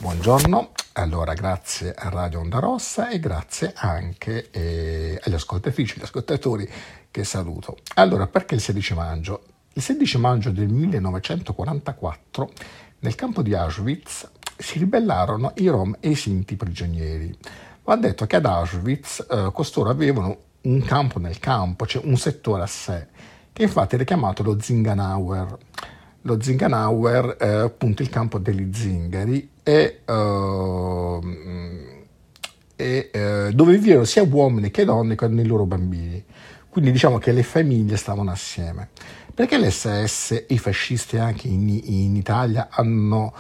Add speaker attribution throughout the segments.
Speaker 1: buongiorno. Allora, grazie a Radio Onda Rossa e grazie anche agli ascoltatrici e agli ascoltatori che saluto. Allora, perché il 16 maggio? Il 16 maggio del 1944 nel campo di Auschwitz si ribellarono i Rom e i Sinti prigionieri. Va detto che ad Auschwitz costoro avevano un campo nel campo, cioè un settore a sé, che infatti era chiamato lo Zinganauer. Lo Zinganauer è appunto il campo degli zingari dove vivevano sia uomini che donne con i loro bambini. Quindi diciamo che le famiglie stavano assieme. Perché l'SS e i fascisti anche in Italia hanno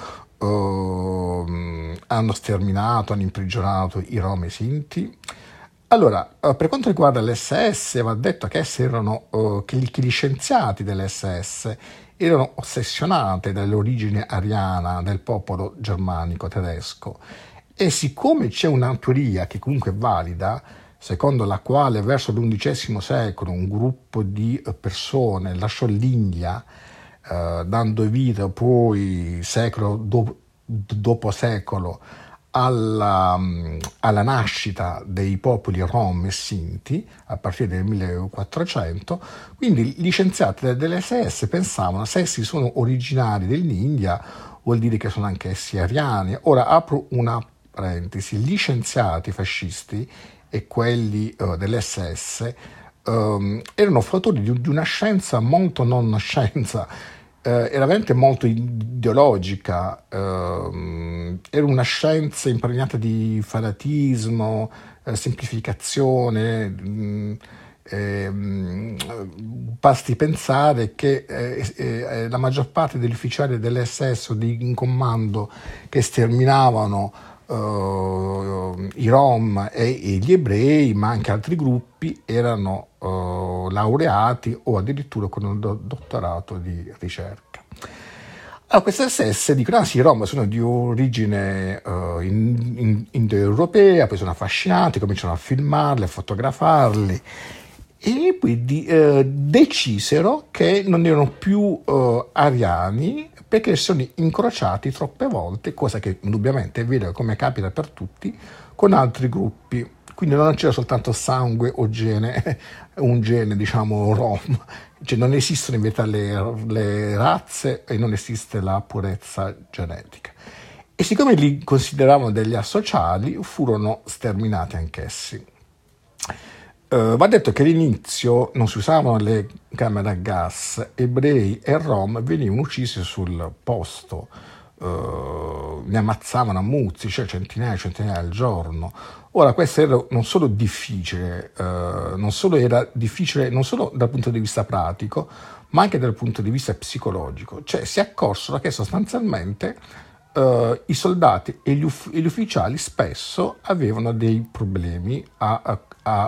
Speaker 1: sterminato, hanno imprigionato i Rom e i Sinti? Allora, per quanto riguarda l'SS, va detto che essi erano, che gli scienziati dell'SS erano ossessionati dall'origine ariana del popolo germanico tedesco, e siccome c'è una teoria che comunque è valida, secondo la quale verso l'XI secolo un gruppo di persone lasciò l'India, dando vita poi secolo dopo secolo alla nascita dei popoli Rom e Sinti a partire del 1400. Quindi gli scienziati dell'SS pensavano, se essi sono originari dell'India vuol dire che sono anche essi ariani. Ora apro una parentesi: gli scienziati fascisti e quelli dell'SS erano fautori di una scienza molto non scienza, era veramente molto ideologica, era una scienza impregnata di fanatismo, semplificazione. Basti pensare che la maggior parte degli ufficiali dell'SS o in comando che sterminavano i Rom e gli ebrei, ma anche altri gruppi, erano laureati o addirittura con un dottorato di ricerca. Allora, queste SS dicono: sì, i Rom sono di origine indoeuropea, poi sono affascinati, cominciano a filmarli, a fotografarli, e quindi decisero che non erano più ariani, perché sono incrociati troppe volte, cosa che indubbiamente è vera, come capita per tutti, con altri gruppi. Quindi non c'era soltanto sangue o gene, un gene diciamo Rom, cioè non esistono in verità le razze e non esiste la purezza genetica. E siccome li consideravano degli asociali, furono sterminati anch'essi. Va detto che all'inizio non si usavano le camere a gas, ebrei e Rom venivano uccisi sul posto, ne ammazzavano a muzzi, cioè centinaia al giorno. Ora, questo era non solo difficile, non solo dal punto di vista pratico, ma anche dal punto di vista psicologico. Cioè si accorsero che sostanzialmente i soldati e gli ufficiali spesso avevano dei problemi a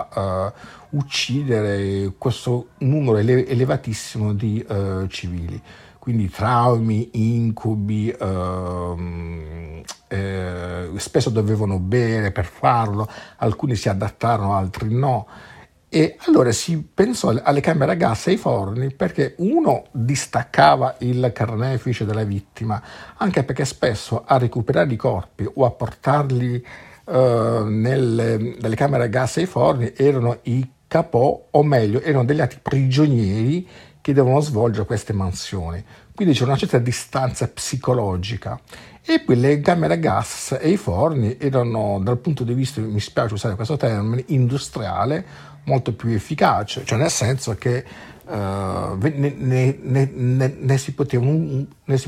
Speaker 1: uccidere questo numero elevatissimo di civili. Quindi traumi, incubi, spesso dovevano bere per farlo, alcuni si adattarono, altri no. E allora si pensò alle camere a gas e ai forni, perché uno distaccava il carnefice dalla vittima, anche perché spesso a recuperare i corpi o a portarli dalle camere a gas e ai forni erano i capò, o meglio erano degli altri prigionieri che devono svolgere queste mansioni. Quindi c'è una certa distanza psicologica. E poi le camere a gas e i forni erano, dal punto di vista, mi spiace usare questo termine, industriale, molto più efficace, cioè nel senso che ne si potevano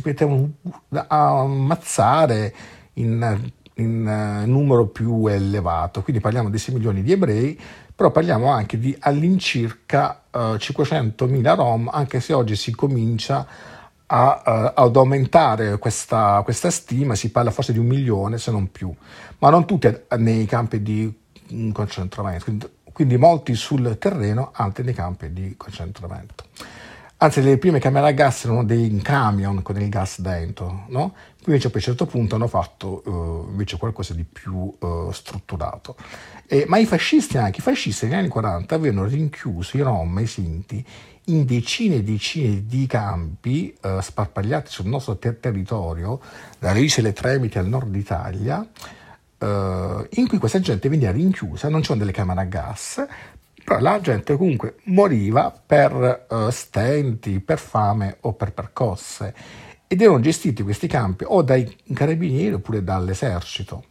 Speaker 1: ammazzare in numero più elevato. Quindi parliamo di 6 milioni di ebrei, però parliamo anche di all'incirca 500.000 Rom, anche se oggi si comincia ad aumentare questa stima, si parla forse di 1 milione se non più, ma non tutti nei campi di concentramento, quindi molti sul terreno, altri nei campi di concentramento. Anzi, le prime camere a gas erano dei camion con il gas dentro, no? Invece poi a un certo punto hanno fatto invece qualcosa di più strutturato. Ma anche i fascisti negli anni 40 avevano rinchiuso i Rom e i Sinti in decine e decine di campi sparpagliati sul nostro territorio, dalle isole Tremiti al nord Italia, in cui questa gente veniva rinchiusa, non c'erano delle camere a gas, però la gente comunque moriva per stenti, per fame o per percosse, ed erano gestiti questi campi o dai carabinieri oppure dall'esercito.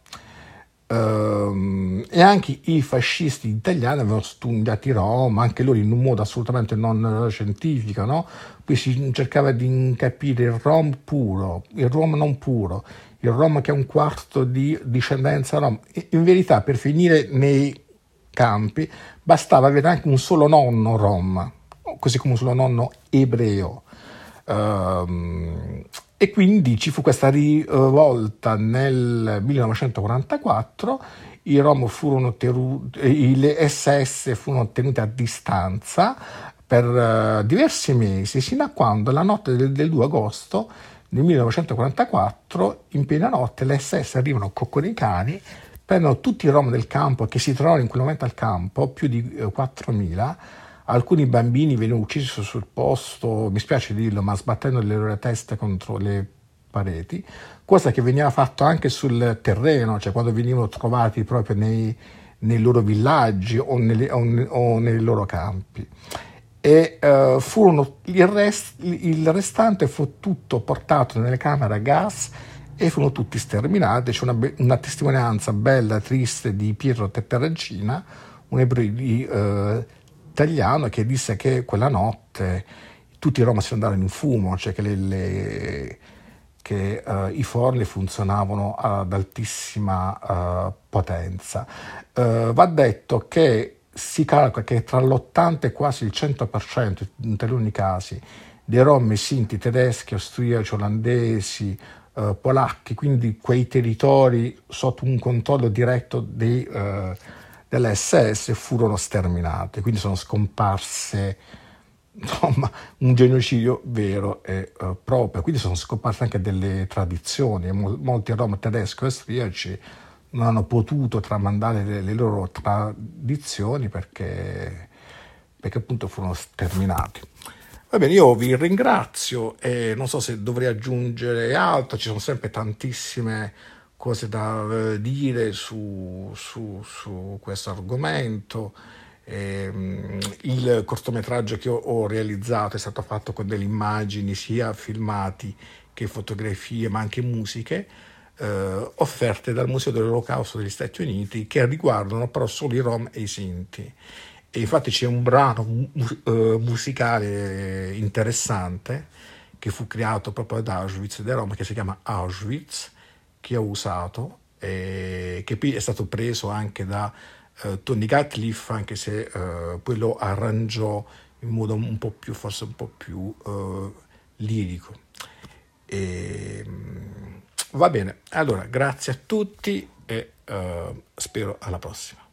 Speaker 1: E anche i fascisti italiani avevano studiato i Rom, anche loro in un modo assolutamente non scientifico, no? Qui si cercava di capire il Rom puro, il Rom non puro, il Rom che è un quarto di discendenza Rom. In verità, per finire nei campi bastava avere anche un solo nonno Rom, così come un solo nonno ebreo. E quindi ci fu questa rivolta nel 1944, i Rom le SS furono tenute a distanza per diversi mesi, sino a quando la notte del 2 agosto del 1944, in piena notte, le SS arrivano con i cani, prendono tutti i Rom del campo che si trovavano in quel momento al campo, più di 4.000. Alcuni bambini venivano uccisi sul posto, mi spiace dirlo, ma sbattendo le loro teste contro le pareti, cosa che veniva fatto anche sul terreno, cioè quando venivano trovati proprio nei loro villaggi o nei loro campi. E il restante fu tutto portato nelle camere a gas e furono tutti sterminati. C'è una testimonianza bella, triste di Pietro Terragina, un ebreo italiano, che disse che quella notte tutti i Roma si andarono in fumo, cioè che i forni funzionavano ad altissima potenza. Va detto che si calcola che tra l'80 e quasi il 100% in taluni casi dei Rom e Sinti tedeschi, austriaci, olandesi, polacchi, quindi quei territori sotto un controllo diretto delle SS, furono sterminati, quindi sono scomparse, insomma, un genocidio vero e proprio. Quindi sono scomparse anche delle tradizioni, molti Rom tedeschi e austriaci non hanno potuto tramandare le loro tradizioni perché appunto furono sterminati. Va bene, io vi ringrazio e non so se dovrei aggiungere altro, ci sono sempre tantissime cose da dire su questo argomento. Il cortometraggio che ho realizzato è stato fatto con delle immagini, sia filmati che fotografie, ma anche musiche, offerte dal Museo dell'Olocausto degli Stati Uniti, che riguardano però solo i Rom e i Sinti. E infatti c'è un brano musicale interessante che fu creato proprio ad Auschwitz da Roma, che si chiama Auschwitz, che ho usato, che poi è stato preso anche da Tony Gatliff, anche se poi lo arrangiò in modo forse un po' più lirico. Va bene, allora grazie a tutti e spero alla prossima.